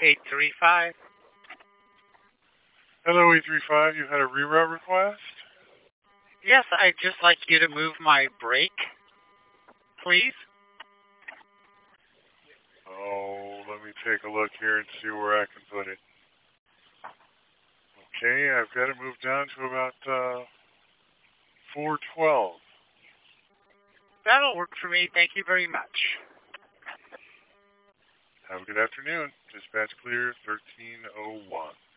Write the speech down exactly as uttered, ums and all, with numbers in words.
eight three five. Hello, eight three five. You had a reroute request? Yes, I'd just like you to move my brake, please. Oh, let me take a look here and see where I can put it. Okay, I've got it moved down to about uh, four twelve. That'll work for me. Thank you very much. Have a good afternoon. Dispatch clear thirteen oh one.